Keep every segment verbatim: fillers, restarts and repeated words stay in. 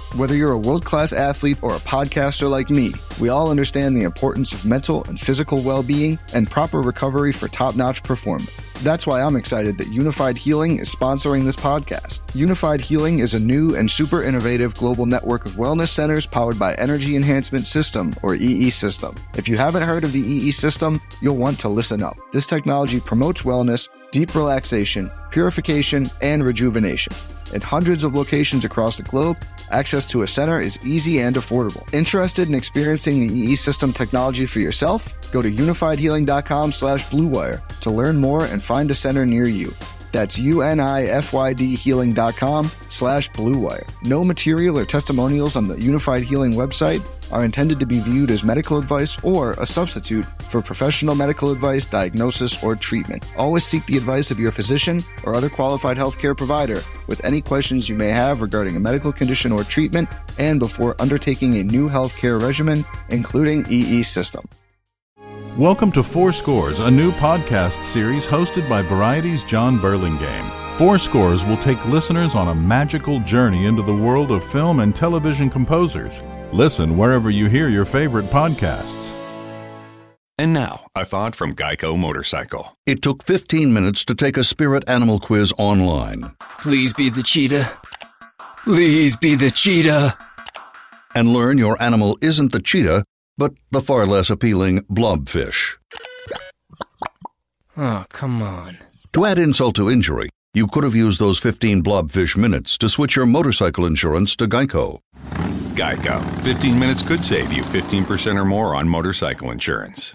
Whether you're a world-class athlete or a podcaster like me, we all understand the importance of mental and physical well-being and proper recovery for top-notch performance. That's why I'm excited that Unified Healing is sponsoring this podcast. Unified Healing is a new and super innovative global network of wellness centers powered by Energy Enhancement System, or E E System. If you haven't heard of the E E System, you'll want to listen up. This technology promotes wellness, deep relaxation, purification, and rejuvenation. In hundreds of locations across the globe, access to a center is easy and affordable. Interested in experiencing the E E System technology for yourself? Go to unifiedhealing.com slash bluewire to learn more and find a center near you. That's U-N-I-F-Y-D healing.com slash bluewire. No material or testimonials on the Unified Healing website are intended to be viewed as medical advice or a substitute for professional medical advice, diagnosis, or treatment. Always seek the advice of your physician or other qualified healthcare provider with any questions you may have regarding a medical condition or treatment and before undertaking a new healthcare regimen, including E E System. Welcome to Four Scores, a new podcast series hosted by Variety's John Burlingame. Four Scores will take listeners on a magical journey into the world of film and television composers. Listen wherever you hear your favorite podcasts. And now, a thought from Geico Motorcycle. It took fifteen minutes to take a spirit animal quiz online. Please be the cheetah. Please be the cheetah. And learn your animal isn't the cheetah, but the far less appealing blobfish. Oh, come on. To add insult to injury, you could have used those fifteen blobfish minutes to switch your motorcycle insurance to Geico. Geico. fifteen minutes could save you fifteen percent or more on motorcycle insurance.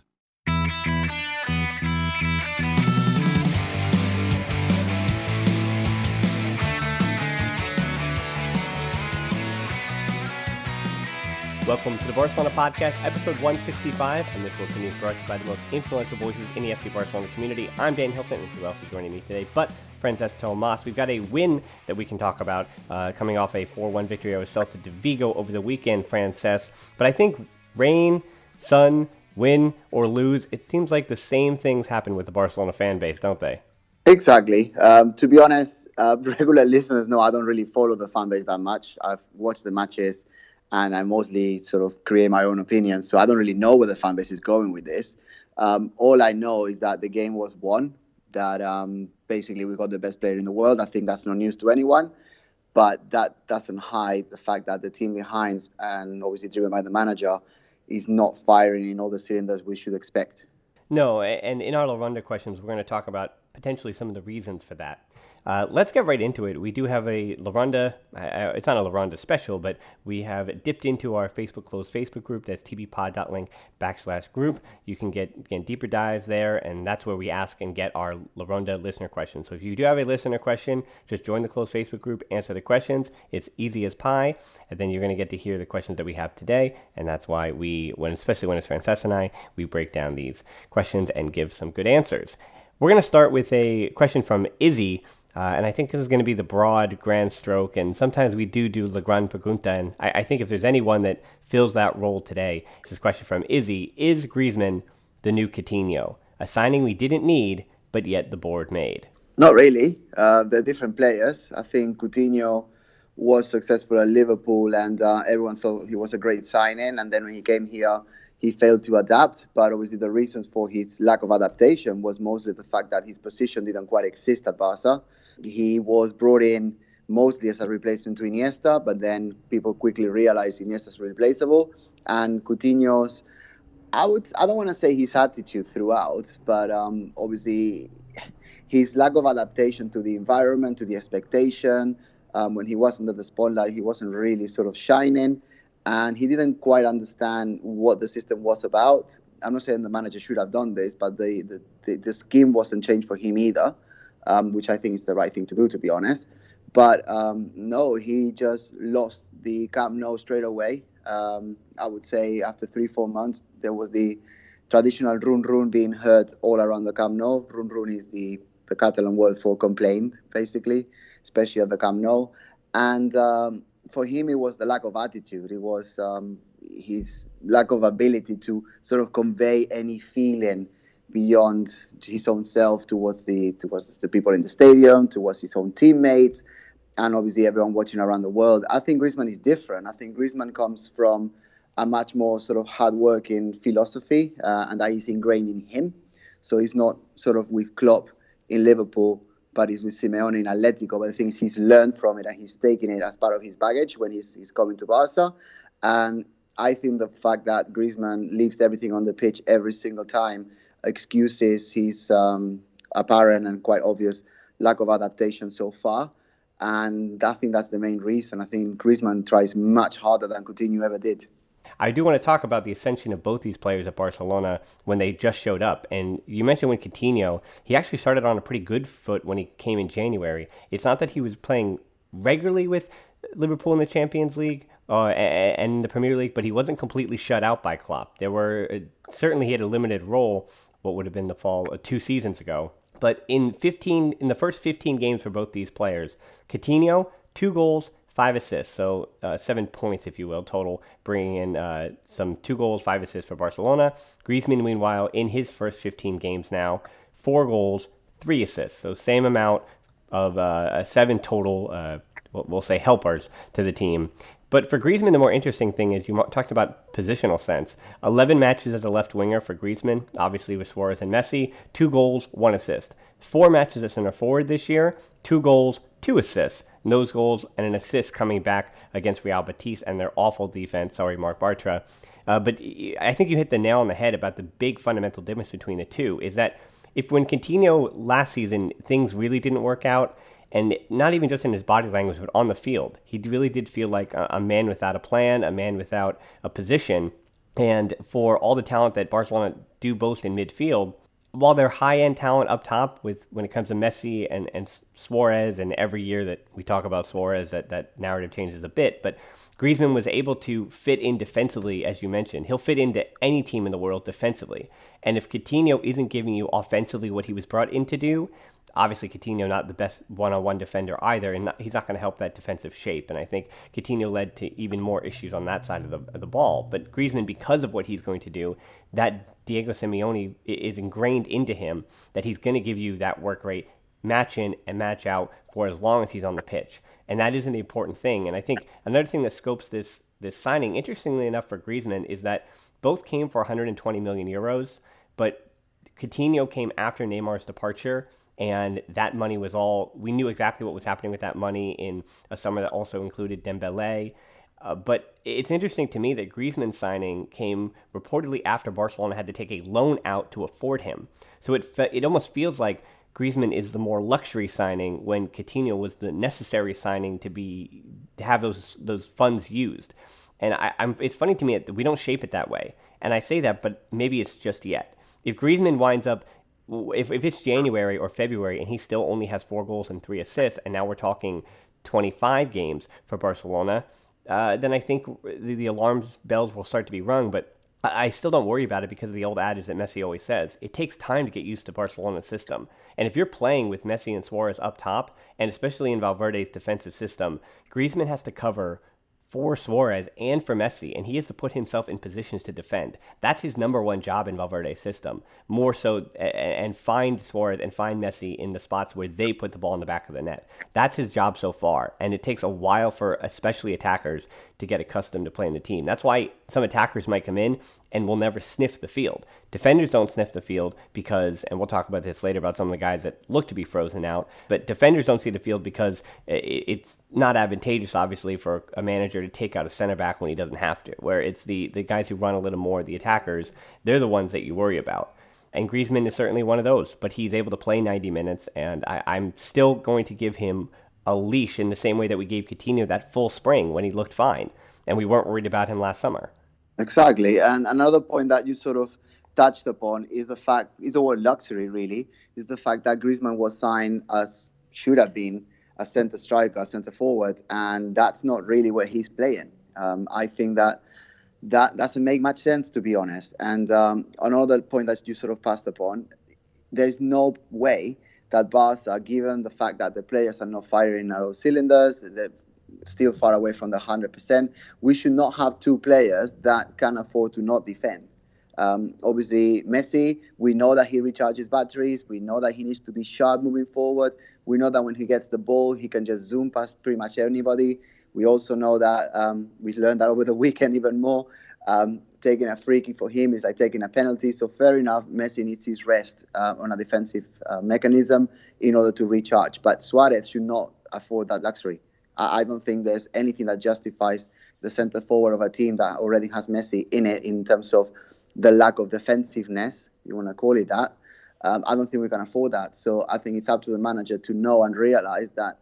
Welcome to the Barcelona Podcast, episode one sixty-five, and this will continue brought to you by the most influential voices in the F C Barcelona community. I'm Dan Hilton, and who else is joining me today but Francesco Mas. We've got a win that we can talk about, uh, coming off a four one victory over Celta de Vigo over the weekend, Frances. But I think rain, sun, win, or lose, it seems like the same things happen with the Barcelona fan base, don't they? Exactly. Um, to be honest, uh, regular listeners know I don't really follow the fan base that much. I've watched the matches, and I mostly sort of create my own opinions. So I don't really know where the fan base is going with this. Um, all I know is that the game was won, that um, basically we got the best player in the world. I think that's no news to anyone. But that doesn't hide the fact that the team behind, and obviously driven by the manager, is not firing in all the cylinders we should expect. No, and in our La Ronda questions, we're going to talk about potentially some of the reasons for that. Uh, let's get right into it. We do have a La Ronda, uh, it's not a La Ronda special, but we have dipped into our Facebook closed Facebook group. That's tbpod.link backslash group. You can get again deeper dives there, and that's where we ask and get our La Ronda listener questions. So if you do have a listener question, just join the closed Facebook group, answer the questions. It's easy as pie, and then you're going to get to hear the questions that we have today, and that's why we, when especially when it's Frances and I, we break down these questions and give some good answers. We're going to start with a question from Izzy. Uh, and I think this is going to be the broad, grand stroke, and sometimes we do do La Gran Pregunta, and I, I think if there's anyone that fills that role today, this is a question from Izzy: is Griezmann the new Coutinho? A signing we didn't need, but yet the board made. Not really. Uh, they're different players. I think Coutinho was successful at Liverpool, and uh, everyone thought he was a great signing, and then when he came here, he failed to adapt. But obviously the reasons for his lack of adaptation was mostly the fact that his position didn't quite exist at Barca. He was brought in mostly as a replacement to Iniesta, but then people quickly realized Iniesta's replaceable. And Coutinho's, I would, I don't want to say his attitude throughout, but um, obviously his lack of adaptation to the environment, to the expectation. Um, when he wasn't at the spotlight, he wasn't really sort of shining, and he didn't quite understand what the system was about. I'm not saying the manager should have done this, but the the, the, the scheme wasn't changed for him either. Um, which I think is the right thing to do, to be honest. But um, no, he just lost the Camp Nou straight away. Um, I would say after three, four months, there was the traditional run run being heard all around the Camp Nou. Run run is the, the Catalan word for complaint, basically, especially at the Camp Nou. And um, for him, it was the lack of attitude. It was um, his lack of ability to sort of convey any feeling beyond his own self towards the towards the people in the stadium, towards his own teammates. and obviously everyone watching around the world. I think Griezmann is different. I think Griezmann comes from a much more sort of hard-working philosophy, uh, and that is ingrained in him. So he's not sort of with Klopp in Liverpool, but he's with Simeone in Atletico. But the thing is, he's learned from it and he's taking it as part of his baggage when he's, he's coming to Barca. And I think the fact that Griezmann leaves everything on the pitch every single time excuses his um, apparent and quite obvious lack of adaptation so far. And I think that's the main reason. I think Griezmann tries much harder than Coutinho ever did. I do want to talk about the ascension of both these players at Barcelona when they just showed up. And you mentioned when Coutinho, he actually started on a pretty good foot when he came in January. It's not that he was playing regularly with Liverpool in the Champions League uh, and the Premier League, but he wasn't completely shut out by Klopp. There were uh, certainly he had a limited role, what would have been the fall uh, two seasons ago. But in fifteen, in the first fifteen games for both these players, Coutinho, two goals, five assists, so uh, seven points, if you will, total, bringing in uh, some two goals, five assists for Barcelona. Griezmann, meanwhile, in his first fifteen games now, four goals, three assists, so same amount of uh, seven total, uh, we'll say, helpers to the team. But for Griezmann, the more interesting thing is you talked about positional sense. eleven matches as a left winger for Griezmann, obviously with Suarez and Messi, two goals, one assist. Four matches as center forward this year, two goals, two assists. And those goals and an assist coming back against Real Betis and their awful defense. Sorry, Marc Bartra. Uh, but I think you hit the nail on the head about the big fundamental difference between the two, is that if when Coutinho last season, things really didn't work out, and not even just in his body language, but on the field, he really did feel like a, a man without a plan, a man without a position. And for all the talent that Barcelona do boast in midfield, while they're high-end talent up top with when it comes to Messi and, and Suarez, and every year that we talk about Suarez, that, that narrative changes a bit, but Griezmann was able to fit in defensively, as you mentioned. He'll fit into any team in the world defensively. And if Coutinho isn't giving you offensively what he was brought in to do, obviously Coutinho not the best one-on-one defender either, and not, he's not going to help that defensive shape. And I think Coutinho led to even more issues on that side of the, of the ball. But Griezmann, because of what he's going to do, that Diego Simeone is ingrained into him, that he's going to give you that work rate, match in and match out for as long as he's on the pitch. And that is an important thing. And I think another thing that scopes this this signing, interestingly enough for Griezmann, is that both came for one hundred twenty million euros, but Coutinho came after Neymar's departure, and that money was all, we knew exactly what was happening with that money in a summer that also included Dembele. Uh, but it's interesting to me that Griezmann's signing came reportedly after Barcelona had to take a loan out to afford him. So it fe- it almost feels like Griezmann is the more luxury signing when Coutinho was the necessary signing to be to have those those funds used. And I, I'm, it's funny to me that we don't shape it that way. And I say that, but maybe it's just yet. If Griezmann winds up, if, if it's January or February and he still only has four goals and three assists, and now we're talking twenty-five games for Barcelona, uh, then I think the, the alarm bells will start to be rung. But I still don't worry about it because of the old adage that Messi always says. It takes time to get used to Barcelona's system. And if you're playing with Messi and Suarez up top, and especially in Valverde's defensive system, Griezmann has to cover for Suarez and for Messi, and he has to put himself in positions to defend. That's his number one job in Valverde's system, more so, and find Suarez and find Messi in the spots where they put the ball in the back of the net. That's his job so far, and it takes a while for especially attackers to get accustomed to playing the team. That's why some attackers might come in and will never sniff the field. Defenders don't sniff the field because, and we'll talk about this later about some of the guys that look to be frozen out, but defenders don't see the field because it's not advantageous, obviously, for a manager to take out a center back when he doesn't have to, where it's the, the guys who run a little more, the attackers, they're the ones that you worry about. And Griezmann is certainly one of those, but he's able to play ninety minutes, and I, I'm still going to give him a leash in the same way that we gave Coutinho that full spring when he looked fine, and we weren't worried about him last summer. Exactly. And another point that you sort of touched upon is the fact, is the word luxury really, is the fact that Griezmann was signed as should have been a centre striker, a centre forward, and that's not really where he's playing. Um, I think that that doesn't make much sense, to be honest. And um, another point that you sort of passed upon, there's no way that Barca, given the fact that the players are not firing at all cylinders, they're still far away from the one hundred percent, we should not have two players that can afford to not defend. Um, obviously, Messi, we know that he recharges batteries. We know that he needs to be sharp moving forward. We know that when he gets the ball, he can just zoom past pretty much anybody. We also know that um, we learned that over the weekend even more. Um, taking a free kick for him is like taking a penalty. So fair enough, Messi needs his rest uh, on a defensive uh, mechanism in order to recharge. But Suarez should not afford that luxury. I, I don't think there's anything that justifies the centre forward of a team that already has Messi in it in terms of the lack of defensiveness, you want to call it that. Um, I don't think we can afford that. So I think it's up to the manager to know and realize that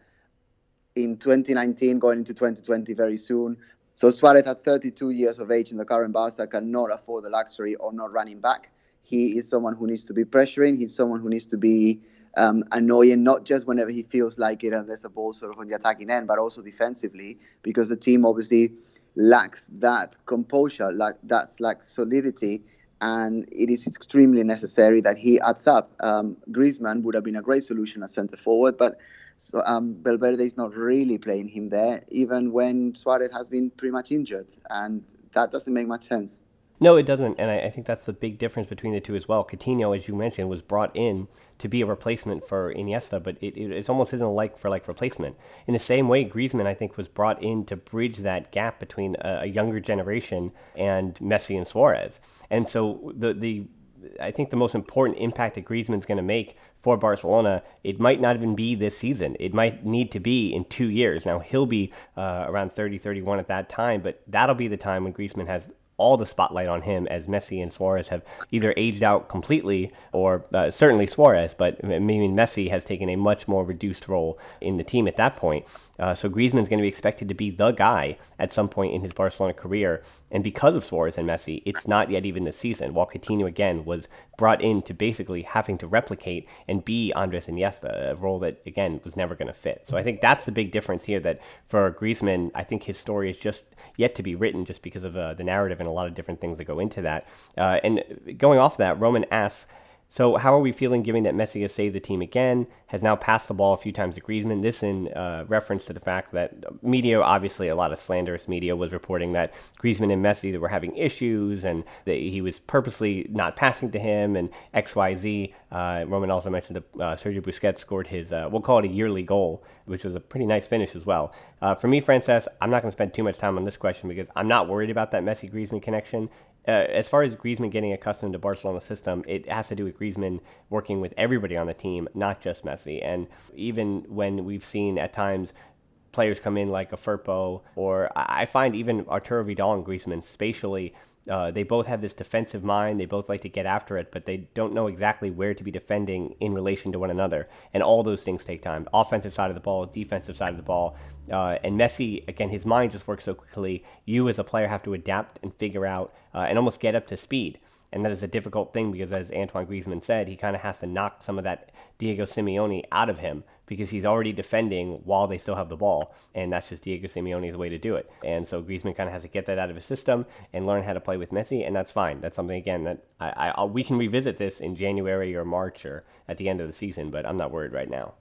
in twenty nineteen, going into twenty twenty very soon, so Suarez at thirty-two years of age in the current Barca cannot afford the luxury of not running back. He is someone who needs to be pressuring. He's someone who needs to be um, annoying, not just whenever he feels like it and there's the ball sort of on the attacking end, but also defensively, because the team obviously lacks that composure, like that's like solidity, and it is extremely necessary that he adds up. Um, Griezmann would have been a great solution as centre forward, but so, um, Valverde is not really playing him there, even when Suarez has been pretty much injured, and that doesn't make much sense. No, it doesn't, and I, I think that's the big difference between the two as well. Coutinho, as you mentioned, was brought in to be a replacement for Iniesta, but it, it, it almost isn't a like-for-like replacement. In the same way, Griezmann, I think, was brought in to bridge that gap between a, a younger generation and Messi and Suarez. And so the the I think the most important impact that Griezmann's going to make for Barcelona, it might not even be this season. It might need to be in two years. Now, he'll be uh, around thirty, thirty-one at that time, but that'll be the time when Griezmann has all the spotlight on him, as Messi and Suarez have either aged out completely, or uh, certainly Suarez, but I mean Messi has taken a much more reduced role in the team at that point. Uh, so Griezmann's going to be expected to be the guy at some point in his Barcelona career. And because of Suarez and Messi, it's not yet even this season, while Coutinho, again, was brought in to basically having to replicate and be Andres Iniesta, a role that, again, was never going to fit. So I think that's the big difference here, that for Griezmann, I think his story is just yet to be written, just because of uh, the narrative and a lot of different things that go into that. Uh, and going off that, Roman asks, so how are we feeling given that Messi has saved the team again, has now passed the ball a few times to Griezmann? This in uh, reference to the fact that media, obviously a lot of slanderous media, was reporting that Griezmann and Messi were having issues and that he was purposely not passing to him and X Y Z. Uh, Roman also mentioned that uh, Sergio Busquets scored his, uh, we'll call it a yearly goal, which was a pretty nice finish as well. Uh, for me, Frances, I'm not going to spend too much time on this question because I'm not worried about that Messi-Griezmann connection. Uh, as far as Griezmann getting accustomed to Barcelona's system, it has to do with Griezmann working with everybody on the team, not just Messi. And even when we've seen at times players come in like a Firpo, or I find even Arturo Vidal and Griezmann spatially, uh, they both have this defensive mind. They both like to get after it, but they don't know exactly where to be defending in relation to one another. And all those things take time. Offensive side of the ball, defensive side of the ball. Uh, and Messi, again, his mind just works so quickly. You as a player have to adapt and figure out uh, and almost get up to speed. And that is a difficult thing because, as Antoine Griezmann said, he kind of has to knock some of that Diego Simeone out of him because he's already defending while they still have the ball. And that's just Diego Simeone's way to do it. And so Griezmann kind of has to get that out of his system and learn how to play with Messi. And that's fine. That's something, again, that I, I, we can revisit this in January or March or at the end of the season, but I'm not worried right now.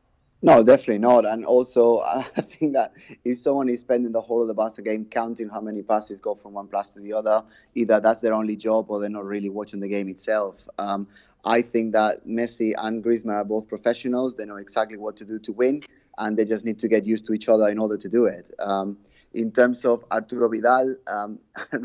No, definitely not. And also, I think that if someone is spending the whole of the Barca game counting how many passes go from one pass to the other, either that's their only job or they're not really watching the game itself. Um, I think that Messi and Griezmann are both professionals. They know exactly what to do to win, and they just need to get used to each other in order to do it. Um, in terms of Arturo Vidal, um,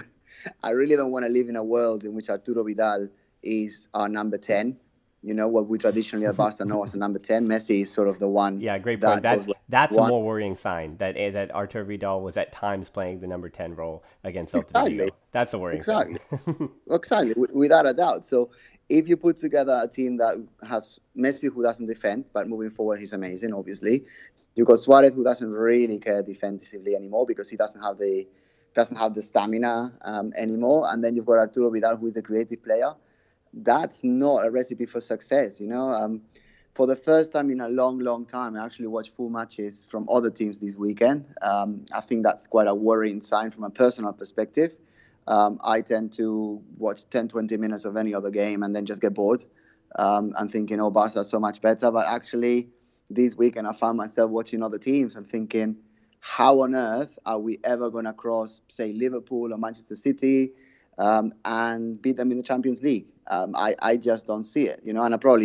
I really don't want to live in a world in which Arturo Vidal is our number ten. You know, what we traditionally at Barca know as a number ten. Messi is sort of the one. Yeah, great point. That That's that's one. A more worrying sign, that that Arturo Vidal was at times playing the number ten role against Celta exactly. Vigo. That's a worrying exactly. sign. Exactly, without a doubt. So if you put together a team that has Messi, who doesn't defend, but moving forward he's amazing, obviously. You've got Suarez, who doesn't really care defensively anymore because he doesn't have the doesn't have the stamina um, anymore. And then you've got Arturo Vidal, who is the creative player. That's not a recipe for success, you know. Um, for the first time in a long, long time, I actually watched full matches from other teams this weekend. Um, I think that's quite a worrying sign from a personal perspective. Um, I tend to watch ten, twenty minutes of any other game and then just get bored um, and thinking, oh, Barca is so much better. But actually, this weekend, I found myself watching other teams and thinking, how on earth are we ever going to cross, say, Liverpool or Manchester City um, and beat them in the Champions League? Um, I, I just don't see it, you know, and I probably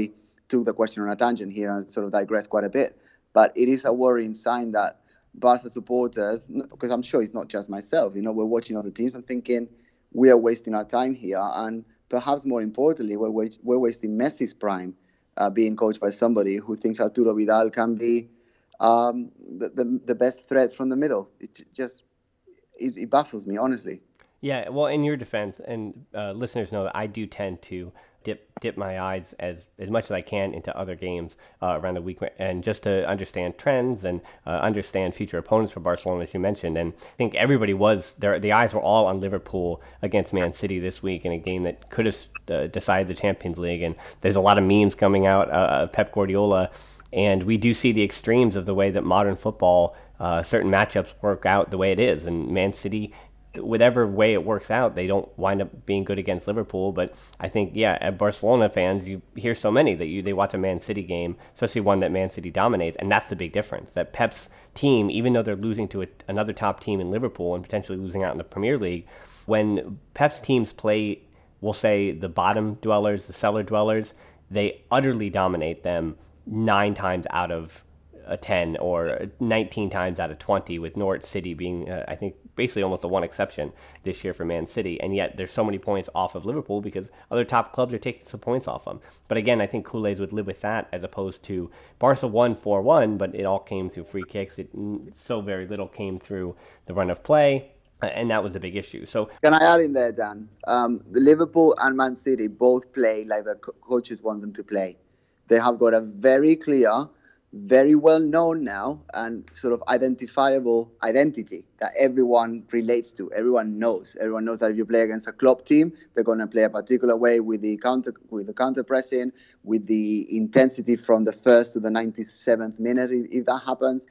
took the question on a tangent here and sort of digressed quite a bit. But it is a worrying sign that Barca supporters, because I'm sure it's not just myself, you know, we're watching other teams and thinking we are wasting our time here. And perhaps more importantly, we're, wa- we're wasting Messi's prime uh, being coached by somebody who thinks Arturo Vidal can be um, the, the the best threat from the middle. It just, it, it baffles me, honestly. Yeah, well, in your defense, and uh, listeners know that I do tend to dip dip my eyes as, as much as I can into other games uh, around the week, and just to understand trends and uh, understand future opponents for Barcelona, as you mentioned. And I think everybody was there. The eyes were all on Liverpool against Man City this week in a game that could have uh, decided the Champions League. And there's a lot of memes coming out uh, of Pep Guardiola, and we do see the extremes of the way that modern football, uh, certain matchups work out the way it is. And Man City, whatever way it works out, they don't wind up being good against Liverpool. But I think, yeah, at Barcelona fans, you hear so many that you they watch a Man City game, especially one that Man City dominates, and that's the big difference. That Pep's team, even though they're losing to a, another top team in Liverpool and potentially losing out in the Premier League, when Pep's teams play, we'll say, the bottom dwellers, the cellar dwellers, they utterly dominate them nine times out of a ten or nineteen times out of twenty, with Norwich City being, uh, I think, basically almost the one exception this year for Man City. And yet there's so many points off of Liverpool because other top clubs are taking some points off them. But again, I think Culés would live with that, as opposed to Barca won four one, but it all came through free kicks. It so very little came through the run of play, and that was a big issue. So can I add in there, Dan? Um, the Liverpool and Man City both play like the co- coaches want them to play. They have got a very clear, very well known now, and sort of identifiable identity that everyone relates to. Everyone knows. Everyone knows that if you play against a club team, they're going to play a particular way with the counter, with the counter pressing, with the intensity from the first to the ninety-seventh minute, if, if that happens.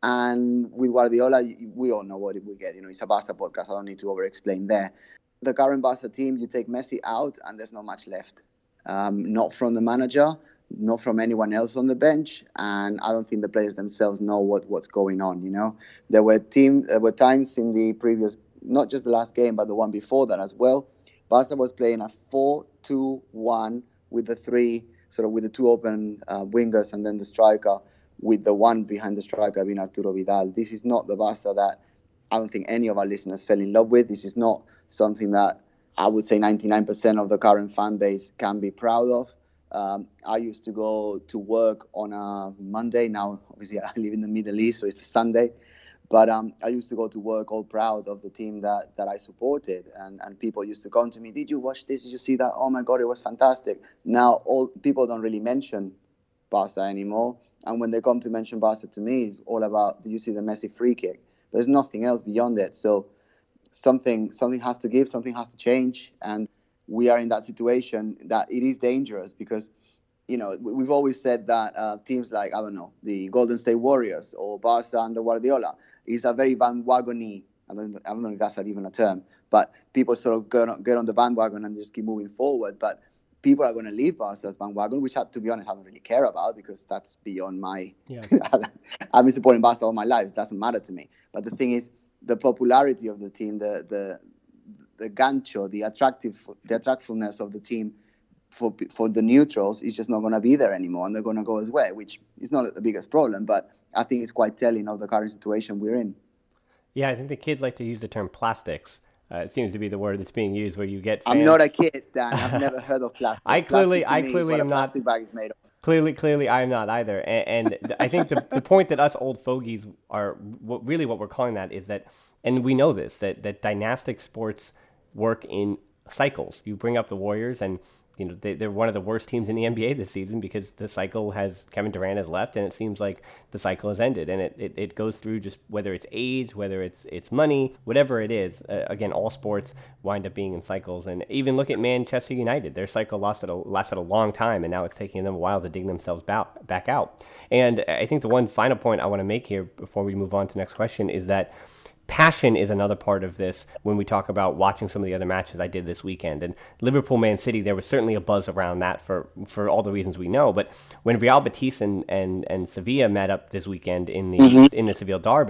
And with Guardiola, we all know what we get. You know, it's a Barca podcast. I don't need to over-explain there. The current Barca team, you take Messi out, and there's not much left. Um, not from the manager, not from anyone else on the bench, and I don't think the players themselves know what, what's going on. You know, there were team there were times in the previous, not just the last game, but the one before that as well. Barca was playing a four two one with the three, sort of with the two open uh, wingers and then the striker, with the one behind the striker being Arturo Vidal. This is not the Barca that I don't think any of our listeners fell in love with. This is not something that I would say ninety-nine percent of the current fan base can be proud of. Um, I used to go to work on a Monday. Now, obviously, I live in the Middle East, so it's a Sunday. But um, I used to go to work all proud of the team that, that I supported. And, and people used to come to me, did you watch this? Did you see that? Oh, my God, it was fantastic. Now, all people don't really mention Barca anymore. And when they come to mention Barca to me, it's all about, did you see the Messi free kick? There's nothing else beyond it. So something something has to give, something has to change. And we are in that situation that it is dangerous because, you know, we've always said that uh, teams like, I don't know, the Golden State Warriors or Barca under Guardiola is a very bandwagon-y, I don't, I don't know if that's even a term, but people sort of get on, get on the bandwagon and just keep moving forward. But people are going to leave Barca's bandwagon, which, to be honest, I don't really care about because that's beyond my... Yeah. I've been supporting Barca all my life. It doesn't matter to me. But the thing is, the popularity of the team, the the the gancho, the attractive, the attractiveness of the team for for the neutrals is just not going to be there anymore, and they're going to go as well, which is not the biggest problem, but I think it's quite telling of the current situation we're in. Yeah, I think the kids like to use the term plastics. Uh, it seems to be the word that's being used, where you get fans. I'm not a kid, Dan. I've never heard of plastic. I clearly, plastic I clearly am not. Plastic bag is made of. Clearly, clearly, I'm not either. And, and I think the the point that us old fogies are what, really what we're calling that is that, and we know this, that that dynastic sports work in cycles. You bring up the Warriors, and you know they, they're one of the worst teams in the N B A this season because the cycle has Kevin Durant has left, and it seems like the cycle has ended. And it, it, it goes through just whether it's age, whether it's it's money, whatever it is. Uh, again, all sports wind up being in cycles. And even look at Manchester United; their cycle lasted a, lasted a long time, and now it's taking them a while to dig themselves back back out. And I think the one final point I want to make here before we move on to the next question is that passion is another part of this when we talk about watching some of the other matches I did this weekend. And Liverpool, Man City, there was certainly a buzz around that for, for all the reasons we know. But when Real Betis and, and, and Sevilla met up this weekend in the mm-hmm. in the Seville derby,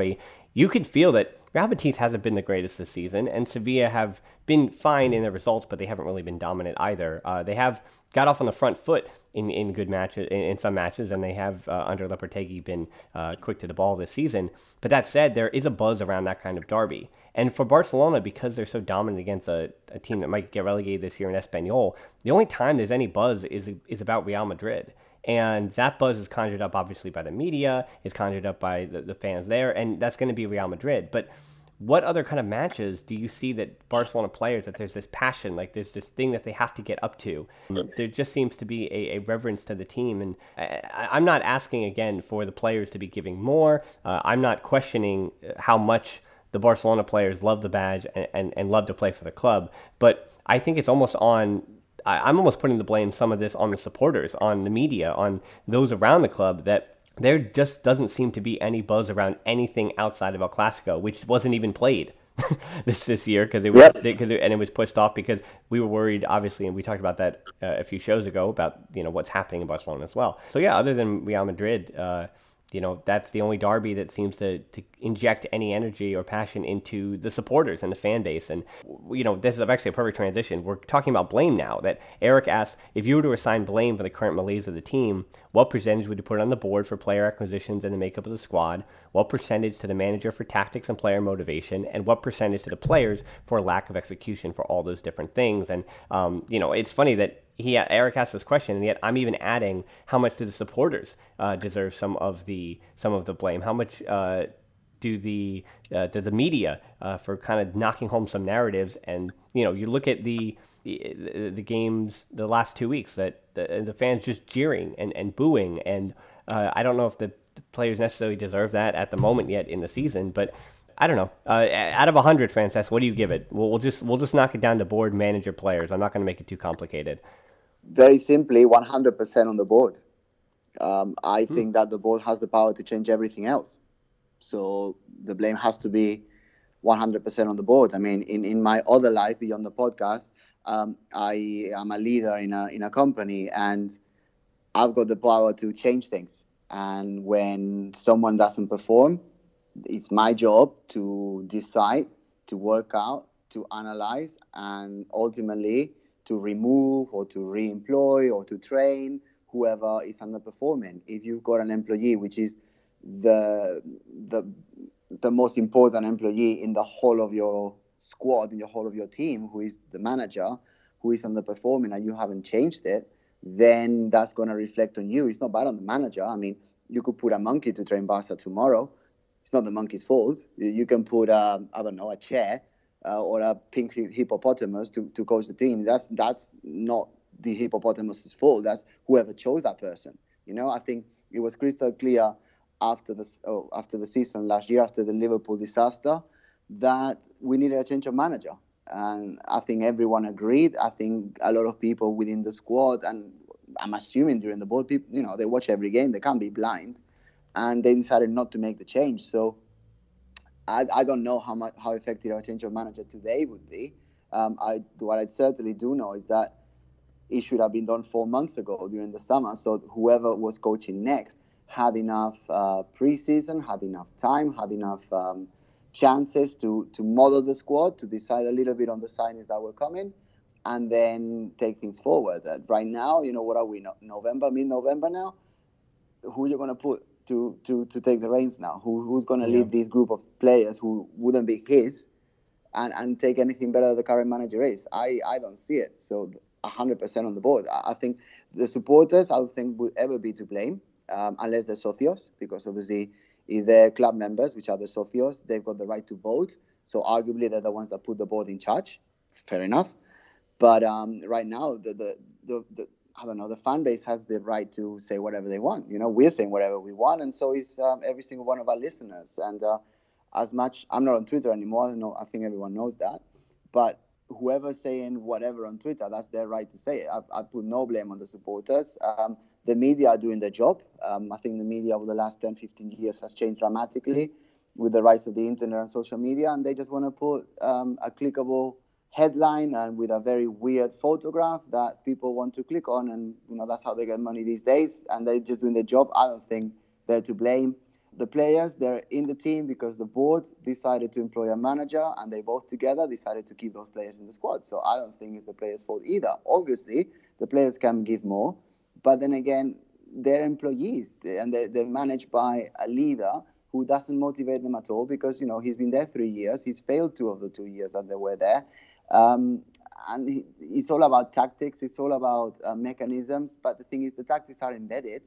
you can feel that Real Betis hasn't been the greatest this season, and Sevilla have been fine in their results, but they haven't really been dominant either. Uh, they have got off on the front foot in, in good matches, in, in some matches, and they have, uh, under Lopetegui, been uh, quick to the ball this season. But that said, there is a buzz around that kind of derby. And for Barcelona, because they're so dominant against a, a team that might get relegated this year in Espanyol, the only time there's any buzz is is about Real Madrid. And that buzz is conjured up, obviously, by the media, is conjured up by the, the fans there, and that's going to be Real Madrid. But what other kind of matches do you see that Barcelona players, that there's this passion, like there's this thing that they have to get up to? There just seems to be a, a reverence to the team. And I, I'm not asking, again, for the players to be giving more. Uh, I'm not questioning how much the Barcelona players love the badge and, and, and love to play for the club. But I think it's almost on... I'm almost putting the blame, some of this, on the supporters, on the media, on those around the club, that there just doesn't seem to be any buzz around anything outside of El Clasico, which wasn't even played this this year because it was yep. because it, and it was pushed off because we were worried, obviously, and we talked about that uh, a few shows ago about, you know, what's happening in Barcelona as well. So yeah, other than Real Madrid, uh, you know, that's the only derby that seems to, to inject any energy or passion into the supporters and the fan base. And, you know, this is actually a perfect transition. We're talking about blame now. That Eric asked, if you were to assign blame for the current malaise of the team, what percentage would you put on the board for player acquisitions and the makeup of the squad? What percentage to the manager for tactics and player motivation? And what percentage to the players for lack of execution for all those different things? And, um, you know, it's funny that He Eric asked this question, and yet I'm even adding, how much do the supporters uh, deserve some of the some of the blame? How much uh, do the uh, does the media uh, for kind of knocking home some narratives? And, you know, you look at the the, the games the last two weeks that the, the fans just jeering and, and booing, and uh, I don't know if the players necessarily deserve that at the moment yet in the season, but I don't know. Uh, out of a hundred, Francesc, what do you give it? We'll, we'll just we'll just knock it down to board, manager, players. I'm not going to make it too complicated. Very simply, one hundred percent on the board. Um, I hmm. think that the board has the power to change everything else. So the blame has to be one hundred percent on the board. I mean, in, in my other life beyond the podcast, um, I am a leader in a in a company, and I've got the power to change things. And when someone doesn't perform, it's my job to decide, to work out, to analyze, and ultimately to remove or to re-employ or to train whoever is underperforming. If you've got an employee which is the the the most important employee in the whole of your squad, in the whole of your team, who is the manager, who is underperforming, and you haven't changed it, then that's going to reflect on you. It's not bad on the manager. I mean, you could put a monkey to train Barca tomorrow. It's not the monkey's fault. You can put, a, I don't know, a chair uh, or a pink hippopotamus to, to coach the team. That's that's not the hippopotamus's fault. That's whoever chose that person. You know, I think it was crystal clear after the oh, after the season last year, after the Liverpool disaster, that we needed a change of manager. And I think everyone agreed. I think a lot of people within the squad, and I'm assuming during the board, people, you know, they watch every game. They can't be blind. And they decided not to make the change. So I, I don't know how much how effective a change of manager today would be. Um, I what I certainly do know is that it should have been done four months ago during the summer. So whoever was coaching next had enough uh, preseason, had enough time, had enough um, chances to to model the squad, to decide a little bit on the signings that were coming, and then take things forward. Uh, right now, you know, what are we, no, November, mid-November now? Who are you going to put to, to, to take the reins now? Who Who's going to yeah. lead this group of players who wouldn't be his and, and take anything better than the current manager is? I, I don't see it. So one hundred percent on the board. I, I think the supporters, I don't think, would ever be to blame um, unless they're socios, because obviously if they're club members, which are the socios, they've got the right to vote. So arguably they're the ones that put the board in charge. Fair enough. But um, right now, the, the, the, the I don't know, the fan base has the right to say whatever they want. You know, we're saying whatever we want, and so is um, every single one of our listeners. And uh, as much, I'm not on Twitter anymore. I know, I think everyone knows that. But whoever's saying whatever on Twitter, that's their right to say it. I, I put no blame on the supporters. Um, the media are doing their job. Um, I think the media over the last ten, fifteen years has changed dramatically with the rise of the internet and social media, and they just want to put um, a clickable headline and with a very weird photograph that people want to click on, and you know that's how they get money these days, and they're just doing their job. I don't think they're to blame. the players, they're in the team because the board decided to employ a manager, and they both together decided to keep those players in the squad. So I don't think it's the players' fault either. Obviously, the players can give more, but then again, they're employees, and they're, they're managed by a leader who doesn't motivate them at all because, you know, he's been there three years. He's failed two of the two years that they were there. Um, and he, it's all about tactics. It's all about uh, mechanisms. But the thing is, the tactics are embedded,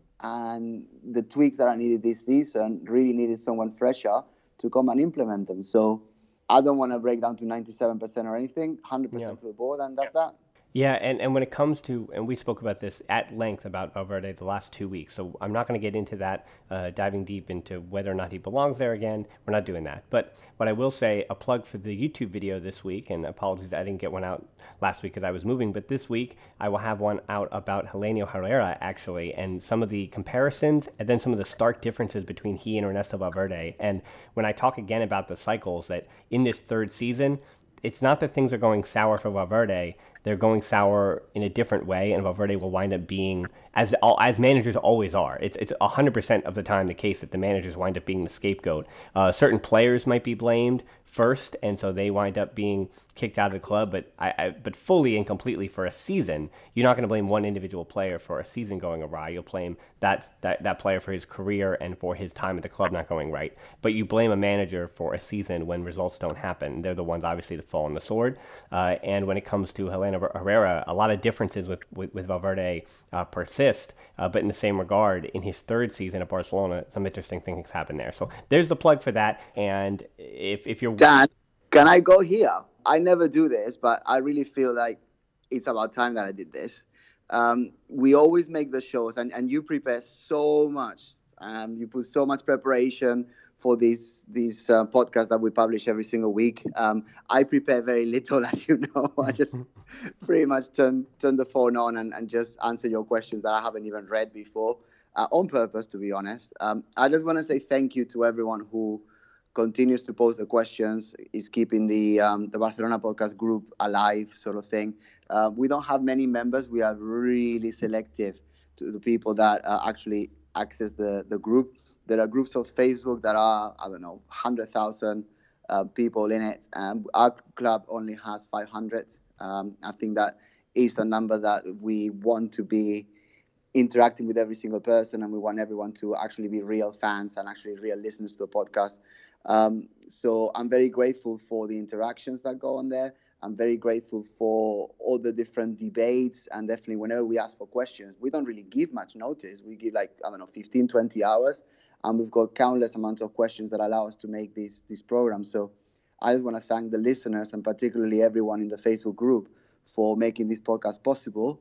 and the tweaks that are needed this season really needed someone fresher to come and implement them. So I don't want to break down to ninety-seven percent or anything, one hundred percent yeah. to the board, and that's that. Yeah, and, and when it comes to, and we spoke about this at length about Valverde the last two weeks, so I'm not going to get into that, uh, diving deep into whether or not he belongs there again. We're not doing that. But what I will say, a plug for the YouTube video this week, and apologies I didn't get one out last week because I was moving, but this week I will have one out about Helenio Herrera, actually, and some of the comparisons, and then some of the stark differences between he and Ernesto Valverde. And when I talk again about the cycles, that in this third season, it's not that things are going sour for Valverde. They're going sour in a different way, and Valverde will wind up being, as as managers always are. It's it's one hundred percent of the time the case that the managers wind up being the scapegoat. Uh, certain players might be blamed first, and so they wind up being kicked out of the club, but I, I but fully and completely for a season. You're not going to blame one individual player for a season going awry. You'll blame that, that that player for his career and for his time at the club not going right. But you blame a manager for a season when results don't happen. They're the ones, obviously, that fall on the sword. Uh, and when it comes to Helena Herrera, a lot of differences with, with, with Valverde uh, persist, uh, but in the same regard, in his third season at Barcelona, some interesting things happen there. So there's the plug for that. And if, if you're... Dan, can I go here? I never do this, but I really feel like it's about time that I did this. Um, we always make the shows, and, and you prepare so much. Um, you put so much preparation for these these uh, podcasts that we publish every single week. Um, I prepare very little, as you know. I just pretty much turn turn the phone on and, and just answer your questions that I haven't even read before, uh, on purpose, to be honest. Um, I just want to say thank you to everyone who continues to post the questions, is keeping the um, the Barcelona podcast group alive, sort of thing. Uh, we don't have many members. We are really selective to the people that uh, actually access the, the group. There are groups of Facebook that are, I don't know, one hundred thousand uh, people in it. Um, our club only has five hundred. Um, I think that is a number that we want to be interacting with every single person, and we want everyone to actually be real fans and actually real listeners to the podcast. Um, so I'm very grateful for the interactions that go on there. I'm very grateful for all the different debates, and definitely whenever we ask for questions, we don't really give much notice. We give like, I don't know, fifteen, twenty hours, and we've got countless amounts of questions that allow us to make these, these programs. So I just want to thank the listeners, and particularly everyone in the Facebook group, for making this podcast possible.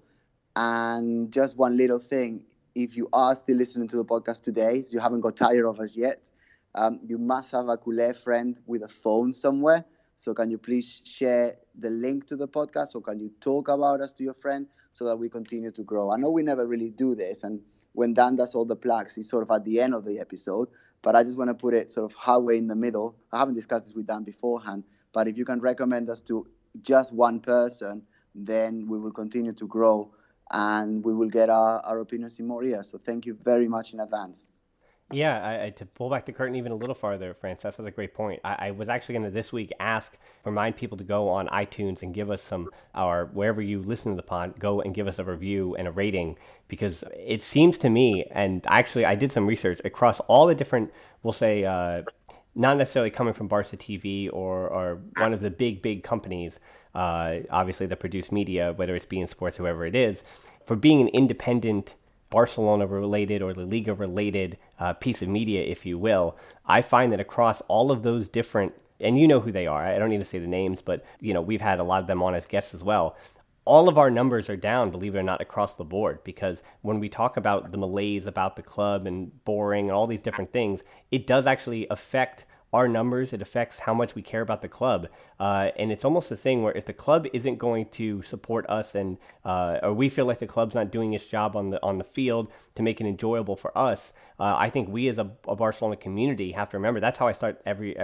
And just one little thing, if you are still listening to the podcast today, you haven't got tired of us yet, um, you must have a culé friend with a phone somewhere. So can you please share the link to the podcast, or can you talk about us to your friend so that we continue to grow? I know we never really do this, and when Dan does all the plugs, it's sort of at the end of the episode, but I just want to put it sort of halfway in the middle. I haven't discussed this with Dan beforehand, but if you can recommend us to just one person, then we will continue to grow, and we will get our, our opinions in more ears. So thank you very much in advance. Yeah, I, I, to pull back the curtain even a little farther, Frances, that's a great point. I, I was actually going to this week ask, remind people to go on iTunes and give us some, or wherever you listen to the pod, go and give us a review and a rating, because it seems to me, and actually I did some research across all the different, we'll say, uh, not necessarily coming from Barca T V or, or one of the big, big companies, uh, obviously that produce media, whether it's beIN Sports, whoever it is, for being an independent Barcelona-related or La Liga-related uh, piece of media, if you will, I find that across all of those different, and you know who they are, I don't need to say the names, but you know we've had a lot of them on as guests as well, all of our numbers are down, believe it or not, across the board, because when we talk about the malaise about the club and boring and all these different things, it does actually affect our numbers. It affects how much we care about the club. Uh, and it's almost a thing where if the club isn't going to support us, and uh, or we feel like the club's not doing its job on the on the field to make it enjoyable for us, uh, I think we as a, a Barcelona community have to remember, that's how I start every every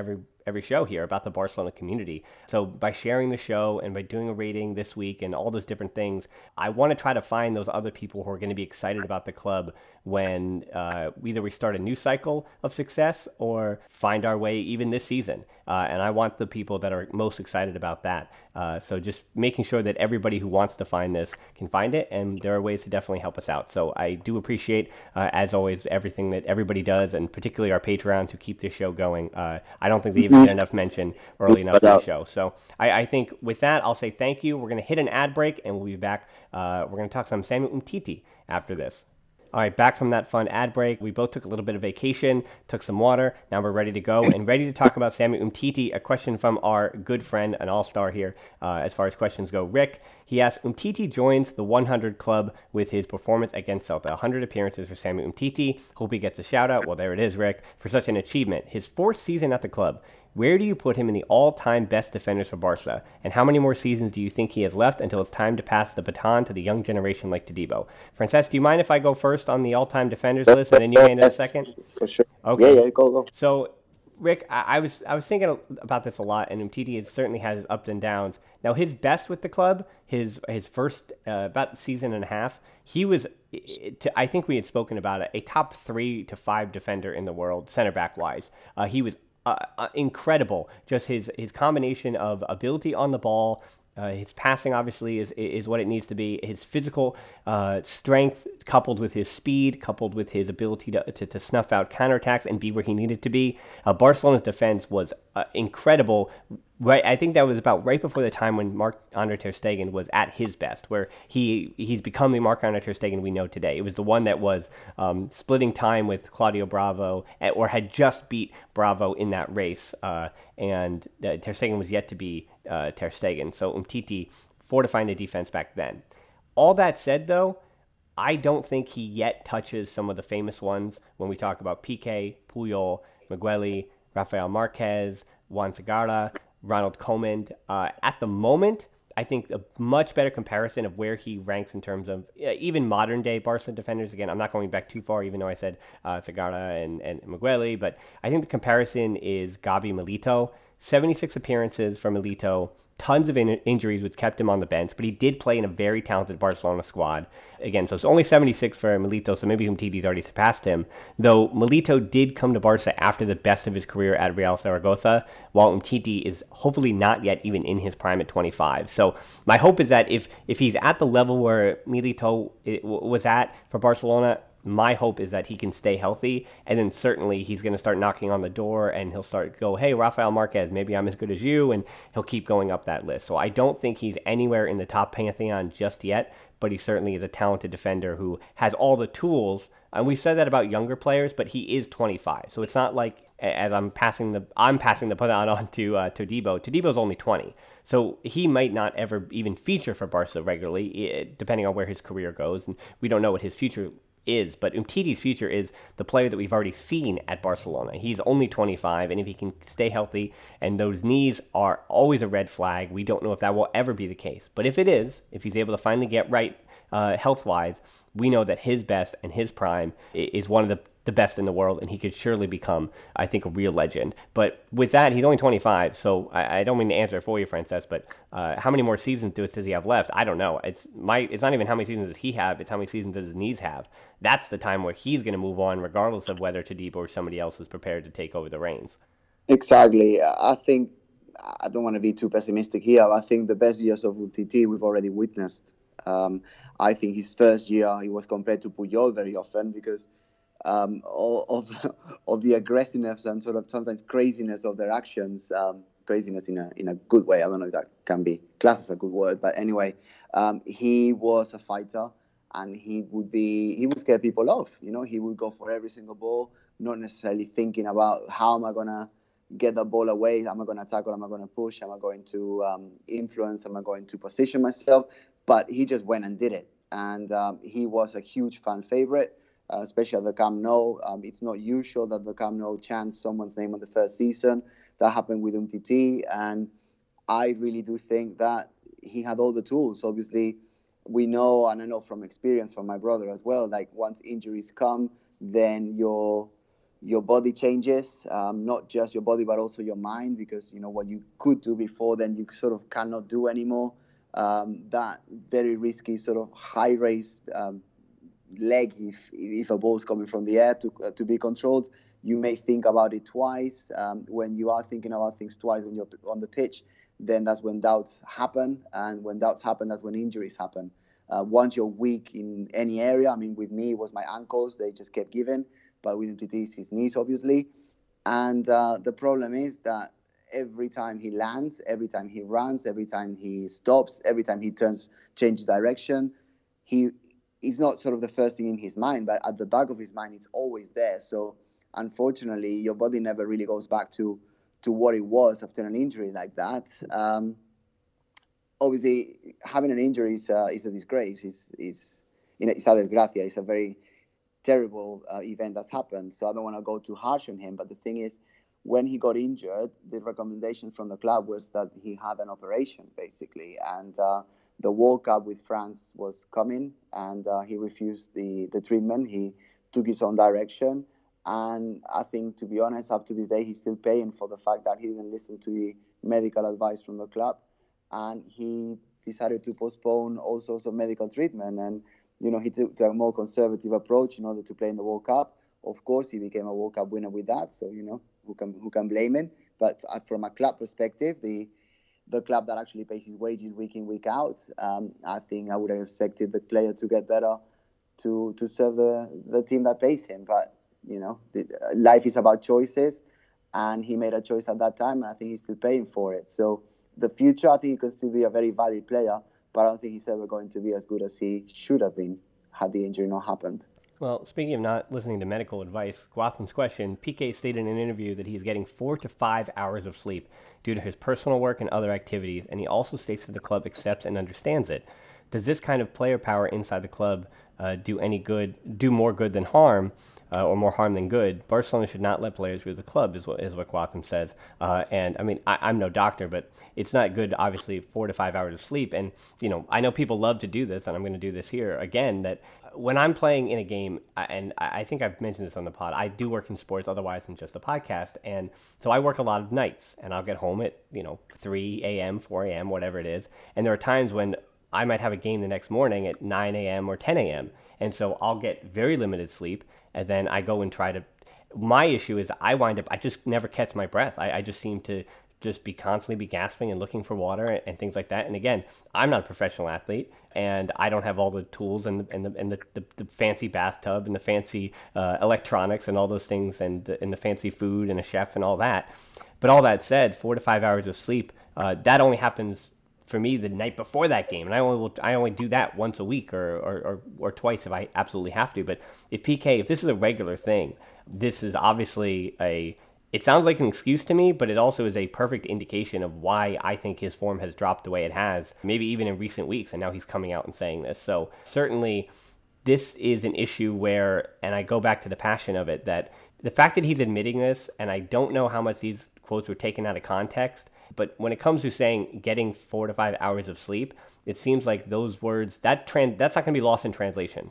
every show here about the Barcelona community. So by sharing the show and by doing a rating this week and all those different things, I want to try to find those other people who are going to be excited about the club when uh, either we start a new cycle of success or find our way even this season. Uh, and I want the people that are most excited about that. Uh, so just making sure that everybody who wants to find this can find it, and there are ways to definitely help us out. So I do appreciate, uh, as always, everything that everybody does, and particularly our Patreons who keep this show going. Uh, I don't think they even get enough mention early enough in the show. So I, I think with that, I'll say thank you. We're going to hit an ad break, and we'll be back. Uh, we're going to talk some Samuel Umtiti after this. All right, back from that fun ad break. We both took a little bit of vacation, took some water. Now we're ready to go and ready to talk about Samuel Umtiti. A question from our good friend, an all-star here, uh, as far as questions go, Rick. He asks, Umtiti joins the one hundred club with his performance against Celta. one hundred appearances for Samuel Umtiti. Hope he gets a shout-out. Well, there it is, Rick, for such an achievement. His fourth season at the club. Where do you put him in the all-time best defenders for Barca? And how many more seasons do you think he has left until it's time to pass the baton to the young generation like Todibo? Frances, do you mind if I go first on the all-time defenders list and then you in a second? For sure. Okay. Yeah, yeah, go, go. So, Rick, I, I was I was thinking about this a lot, and Umtiti is, certainly has his ups and downs. Now, his best with the club, his his first uh, about season and a half, he was, to, I think we had spoken about it, a top three to five defender in the world, center back wise. Uh, he was Uh, uh, incredible. Just his his combination of ability on the ball, uh, his passing obviously is is what it needs to be. His physical uh, strength coupled with his speed, coupled with his ability to to, to snuff out counterattacks and be where he needed to be. Uh, Barcelona's defense was uh, incredible. Right, I think that was about right before the time when Marc-Andre ter Stegen was at his best, where he he's become the Marc-Andre ter Stegen we know today. It was the one that was um, splitting time with Claudio Bravo, or had just beat Bravo in that race, uh, and uh, ter Stegen was yet to be uh, ter Stegen. So Umtiti fortifying the defense back then. All that said, though, I don't think he yet touches some of the famous ones when we talk about Piqué, Puyol, Migueli, Rafael Marquez, Juan Segarra, Ronald Koeman. Uh, at the moment, I think a much better comparison of where he ranks in terms of uh, even modern day Barcelona defenders. Again, I'm not going back too far, even though I said uh, Segarra and, and Migueli, but I think the comparison is Gabi Milito. seventy-six appearances for Milito, tons of in- injuries which kept him on the bench, but he did play in a very talented Barcelona squad. Again, so it's only seventy-six for Milito, so maybe Umtiti's already surpassed him. Though Milito did come to Barca after the best of his career at Real Zaragoza, while Umtiti is hopefully not yet even in his prime at twenty-five. So my hope is that if, if he's at the level where Milito was at for Barcelona, my hope is that he can stay healthy, and then certainly he's going to start knocking on the door, and he'll start to go, hey, Rafael Marquez, maybe I'm as good as you, and he'll keep going up that list. So I don't think he's anywhere in the top pantheon just yet, but he certainly is a talented defender who has all the tools. And we've said that about younger players, but he is twenty-five. So it's not like as I'm passing the I'm passing the baton on to uh, Todibo. Todibo's only twenty. So he might not ever even feature for Barca regularly, depending on where his career goes. And we don't know what his future is, but Umtiti's future is the player that we've already seen at Barcelona. He's only twenty-five, and if he can stay healthy, and those knees are always a red flag, we don't know if that will ever be the case. But if it is, if he's able to finally get right uh, health-wise, we know that his best and his prime is one of the the best in the world, and he could surely become, I think, a real legend. But with that, he's only twenty-five, so I, I don't mean to answer for you, Frances, but uh, how many more seasons does he have left? I don't know. It's my. It's not even how many seasons does he have, it's how many seasons does his knees have. That's the time where he's going to move on, regardless of whether Todibo or somebody else is prepared to take over the reins. Exactly. I think, I don't want to be too pessimistic here, I think the best years of Umtiti we've already witnessed. Um, I think his first year, he was compared to Puyol very often because Um, all of of the aggressiveness and sort of sometimes craziness of their actions, um, craziness in a in a good way. I don't know if that can be classed as a good word, but anyway, um, he was a fighter, and he would be he would scare people off. You know, he would go for every single ball, not necessarily thinking about how am I gonna get the ball away, am I gonna tackle, am I gonna push, am I going to um, influence, am I going to position myself? But he just went and did it, and um, he was a huge fan favorite. Uh, especially at the Camp Nou. Um, it's not usual that the Camp Nou chants someone's name on the first season. That happened with Umtiti, and I really do think that he had all the tools. Obviously, we know, and I know from experience from my brother as well, like once injuries come, then your your body changes, um, not just your body, but also your mind, because, you know, what you could do before, then you sort of cannot do anymore. Um, that very risky sort of high raised um, leg, if if a ball's coming from the air to uh, to be controlled, you may think about it twice. Um, when you are thinking about things twice when you're on the pitch, then that's when doubts happen. And when doubts happen, that's when injuries happen. Uh, once you're weak in any area, I mean, with me, it was my ankles. They just kept giving. But with M T T, it's his knees, obviously. And uh, the problem is that every time he lands, every time he runs, every time he stops, every time he turns, changes direction, he is not sort of the first thing in his mind, but at the back of his mind, it's always there. So unfortunately, your body never really goes back to, to what it was after an injury like that. Um, obviously, having an injury is, uh, is a disgrace. It's, it's, you know, it's a desgracia. It's a very terrible uh, event that's happened. So I don't want to go too harsh on him. But the thing is, when he got injured, the recommendation from the club was that he had an operation, basically. And uh, the World Cup with France was coming, and uh, he refused the, the treatment. He took his own direction. And I think, to be honest, up to this day, he's still paying for the fact that he didn't listen to the medical advice from the club. And he decided to postpone all sorts of medical treatment. And, you know, he took a more conservative approach in order to play in the World Cup. Of course, he became a World Cup winner with that. So, you know, who can who can blame him? But from a club perspective, the the club that actually pays his wages week in, week out, um, I think I would have expected the player to get better to to serve the, the team that pays him. But, you know, the, life is about choices, and he made a choice at that time, and I think he's still paying for it. So the future, I think he can still be a very valid player, but I don't think he's ever going to be as good as he should have been had the injury not happened. Well, speaking of not listening to medical advice, Guatham's question, P K stated in an interview that he's getting four to five hours of sleep due to his personal work and other activities, and he also states that the club accepts and understands it. Does this kind of player power inside the club uh, do any good, do more good than harm, uh, or more harm than good? Barcelona should not let players leave the club, is what, is what Guatham says. Uh, and, I mean, I, I'm no doctor, but it's not good, obviously, four to five hours of sleep. And, you know, I know people love to do this, and I'm going to do this here again, that when I'm playing in a game, and I think I've mentioned this on the pod, I do work in sports otherwise than just the podcast. And so I work a lot of nights, and I'll get home at, you know, three a.m., four a.m., whatever it is. And there are times when I might have a game the next morning at nine a.m. or ten a.m. And so I'll get very limited sleep, and then I go and try to, my issue is I wind up, I just never catch my breath. I, I just seem to just be constantly be gasping and looking for water and, and things like that. And again, I'm not a professional athlete, and I don't have all the tools and, and, the, and the, the, the fancy bathtub and the fancy uh, electronics and all those things, and the, and the fancy food and a chef and all that. But all that said, four to five hours of sleep, uh, that only happens for me the night before that game, and I only will, I only do that once a week or, or, or, or twice if I absolutely have to. But if P K, if this is a regular thing, this is obviously a, it sounds like an excuse to me, but it also is a perfect indication of why I think his form has dropped the way it has, maybe even in recent weeks, and now he's coming out and saying this. So certainly this is an issue where, and I go back to the passion of it, that the fact that he's admitting this, and I don't know how much these quotes were taken out of context, but when it comes to saying getting four to five hours of sleep, it seems like those words, that trans, that's not going to be lost in translation,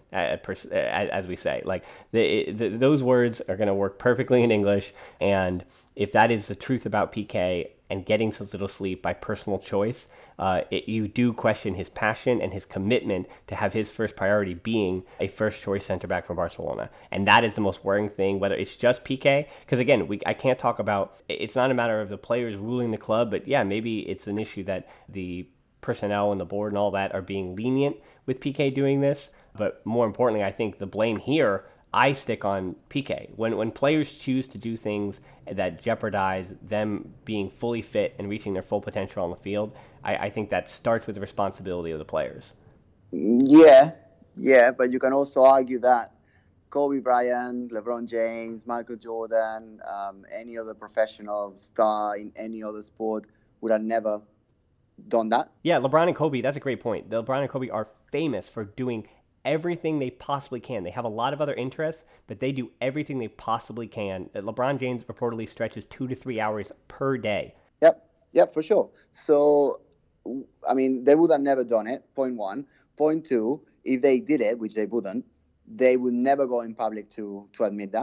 as we say. Like the, the, those words are going to work perfectly in English, and if that is the truth about P K and getting so little sleep by personal choice, uh, it, you do question his passion and his commitment to have his first priority being a first-choice center-back for Barcelona. And that is the most worrying thing, whether it's just P K, because again, we I can't talk about, it's not a matter of the players ruling the club, but yeah, maybe it's an issue that the personnel and the board and all that are being lenient with P K doing this. But more importantly, I think the blame here, I stick on P K. When when players choose to do things that jeopardize them being fully fit and reaching their full potential on the field, I, I think that starts with the responsibility of the players. Yeah, yeah, but you can also argue that Kobe Bryant, LeBron James, Michael Jordan, um, any other professional star in any other sport would have never done that. Yeah, LeBron and Kobe, that's a great point. The LeBron and Kobe are famous for doing everything they possibly can. They have a lot of other interests, but they do everything they possibly can. LeBron James reportedly stretches two to three hours per day. Yep, yep, for sure. So, I mean, they would have never done it, point one. Point two, if they did it, which they wouldn't, they would never go in public to, to admit that.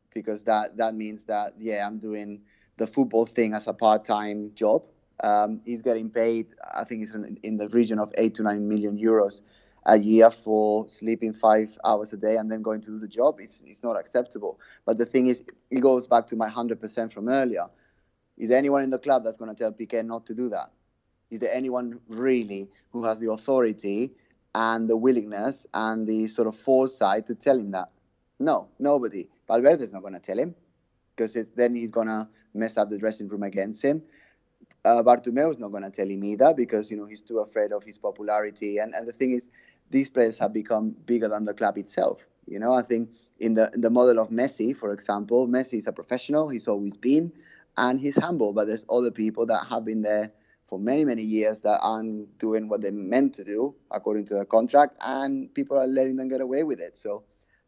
because that, that means that, yeah, I'm doing the football thing as a part-time job. Um, he's getting paid, I think it's in, in the region of eight to nine million euros a year for sleeping five hours a day and then going to do the job. It's it's not acceptable. But the thing is, it goes back to my one hundred percent from earlier. Is there anyone in the club that's going to tell Piqué not to do that? Is there anyone really who has the authority and the willingness and the sort of foresight to tell him that? No, nobody. Valverde's not going to tell him, because then he's going to mess up the dressing room against him. Uh, Bartomeu's not going to tell him either, because, you know, he's too afraid of his popularity. And, and the thing is, these players have become bigger than the club itself. You know, I think in the in the model of Messi, for example, Messi is a professional. He's always been, and he's humble. But there's other people that have been there for many, many years that aren't doing what they're meant to do according to the contract, and people are letting them get away with it. So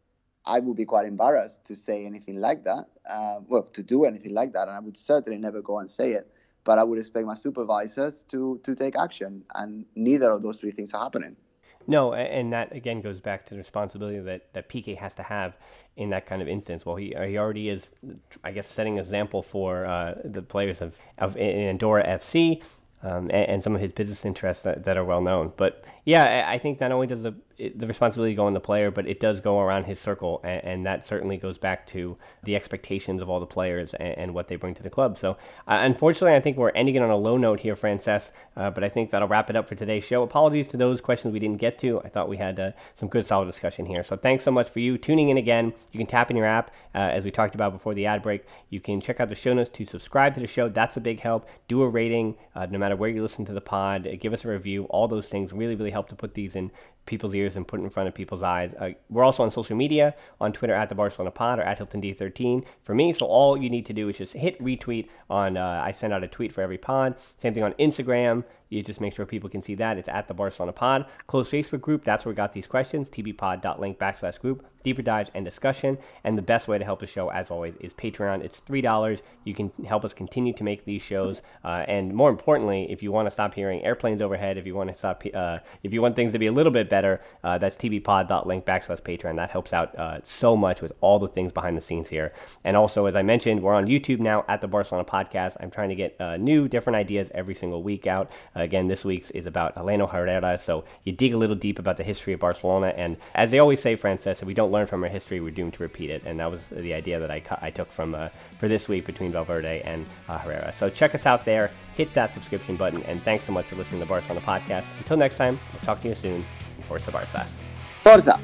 I would be quite embarrassed to say anything like that, uh, well, to do anything like that, and I would certainly never go and say it. But I would expect my supervisors to to take action, and neither of those three things are happening. No, and that, again, goes back to the responsibility that, that Piqué has to have in that kind of instance. Well, he he already is, I guess, setting an example for uh, the players of, of in Andorra F C, um, and, and some of his business interests that, that are well known. But yeah, I think not only does the the responsibility go on the player, but it does go around his circle, and, and that certainly goes back to the expectations of all the players and, and what they bring to the club. So, uh, unfortunately, I think we're ending it on a low note here, Frances, uh, but I think that'll wrap it up for today's show. Apologies to those questions we didn't get to. I thought we had uh, some good, solid discussion here. So thanks so much for you tuning in again. You can tap in your app, uh, as we talked about before the ad break. You can check out the show notes to subscribe to the show. That's a big help. Do a rating, uh, no matter where you listen to the pod. Uh, give us a review. All those things really, really help to put these in people's ears and put it in front of people's eyes. Uh, we're also on social media, on Twitter at the Barcelona Pod or at Hilton D thirteen for me. So all you need to do is just hit retweet on, uh, I send out a tweet for every pod. Same thing on Instagram. You just make sure people can see that. It's at the Barcelona Pod. Closed Facebook group, that's where we got these questions, tbpod.link backslash group. Deeper dives and discussion. And the best way to help the show, as always, is Patreon. It's three dollars. You can help us continue to make these shows. Uh, and more importantly, if you want to stop hearing airplanes overhead, if you want to stop, uh, if you want things to be a little bit better, uh, that's tbpod.link backslash Patreon. That helps out uh, so much with all the things behind the scenes here. And also, as I mentioned, we're on YouTube now at the Barcelona Podcast. I'm trying to get uh, new, different ideas every single week out. Uh, again, this week's is about Heleno Herrera. So you dig a little deep about the history of Barcelona. And as they always say, Frances, if we don't learn from our history, we're doomed to repeat it. And that was the idea that I, cu- I took from uh, for this week between Valverde and uh, Herrera. So check us out there. Hit that subscription button. And thanks so much for listening to the Barcelona Podcast. Until next time, I'll talk to you soon. Forza Barça. Forza!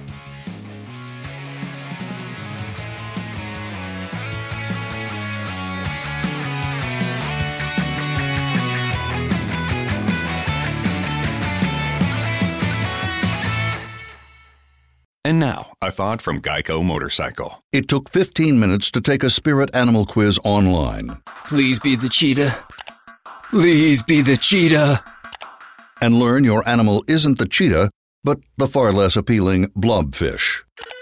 And now, a thought from Geico Motorcycle. It took fifteen minutes to take a spirit animal quiz online. Please be the cheetah. Please be the cheetah. And learn your animal isn't the cheetah, but the far less appealing blobfish.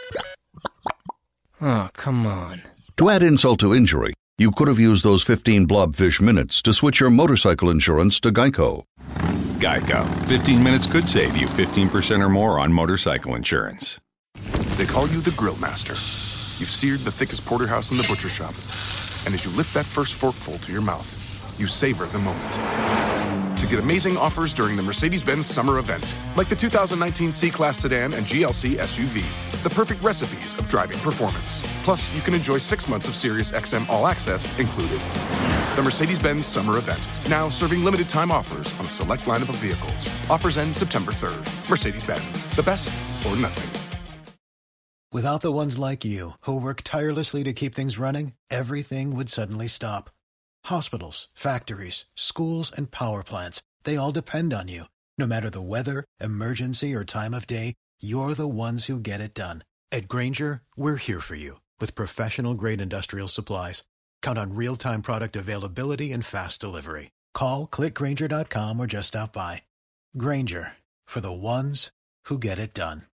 Oh, come on. To add insult to injury, you could have used those fifteen blobfish minutes to switch your motorcycle insurance to Geico. Geico. fifteen minutes could save you fifteen percent or more on motorcycle insurance. They call you the Grill Master. You've seared the thickest porterhouse in the butcher shop. And as you lift that first forkful to your mouth, you savor the moment. To get amazing offers during the Mercedes-Benz summer event, like the two thousand nineteen C-Class sedan and G L C S U V, the perfect recipes of driving performance. Plus, you can enjoy six months of Sirius X M All Access included. The Mercedes-Benz summer event, now serving limited time offers on a select lineup of vehicles. Offers end September third. Mercedes-Benz, the best or nothing. Without the ones like you, who work tirelessly to keep things running, everything would suddenly stop. Hospitals, factories, schools, and power plants, they all depend on you. No matter the weather, emergency, or time of day, you're the ones who get it done. At Grainger, we're here for you with professional-grade industrial supplies. Count on real-time product availability and fast delivery. Call, click Grainger dot com, or just stop by. Grainger, for the ones who get it done.